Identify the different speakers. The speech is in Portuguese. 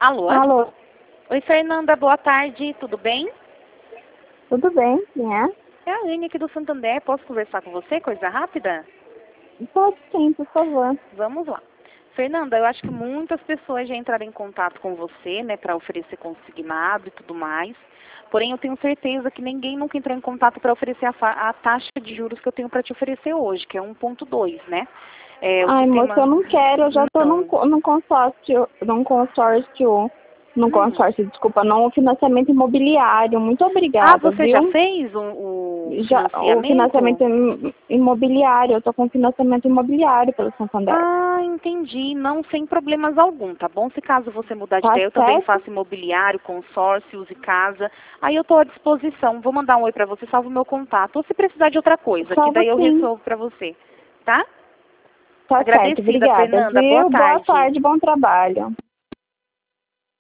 Speaker 1: Alô?
Speaker 2: Alô,
Speaker 1: Oi, Fernanda, boa tarde, tudo bem?
Speaker 2: tudo bem? Quem é?
Speaker 1: É a Anne aqui do Santander, posso conversar com você, coisa rápida?
Speaker 2: Pode sim, por favor.
Speaker 1: Vamos lá. Fernanda, eu acho que muitas pessoas já entraram em contato com você, né, para oferecer consignado e tudo mais. Porém, eu tenho certeza que ninguém nunca entrou em contato para oferecer a taxa de juros que eu tenho para te oferecer hoje, que é 1,2, né? O
Speaker 2: Ai, moça,
Speaker 1: sistema...
Speaker 2: eu não quero, eu já tô
Speaker 1: Não.
Speaker 2: num consórcio, desculpa, num financiamento imobiliário. Muito
Speaker 1: Ah,
Speaker 2: obrigada,
Speaker 1: você já
Speaker 2: viu?
Speaker 1: fez o
Speaker 2: Já, o financiamento
Speaker 1: financiamento?
Speaker 2: imobiliário, eu tô com financiamento imobiliário pelo Santander.
Speaker 1: Ah, entendi. Não, sem problemas algum, tá bom? Se caso você mudar de
Speaker 2: Tá
Speaker 1: ideia, eu também
Speaker 2: certo?
Speaker 1: faço imobiliário, consórcio, use casa. Aí eu estou à disposição. Vou mandar um oi pra você, salvo o meu contato. Ou se precisar de outra coisa, que
Speaker 2: Salvo
Speaker 1: daí eu
Speaker 2: sim.
Speaker 1: resolvo pra você. Tá?
Speaker 2: Tá certo,
Speaker 1: Agradecida,
Speaker 2: obrigada,
Speaker 1: Fernanda. Boa
Speaker 2: viu? Boa
Speaker 1: tarde.
Speaker 2: tarde, bom trabalho.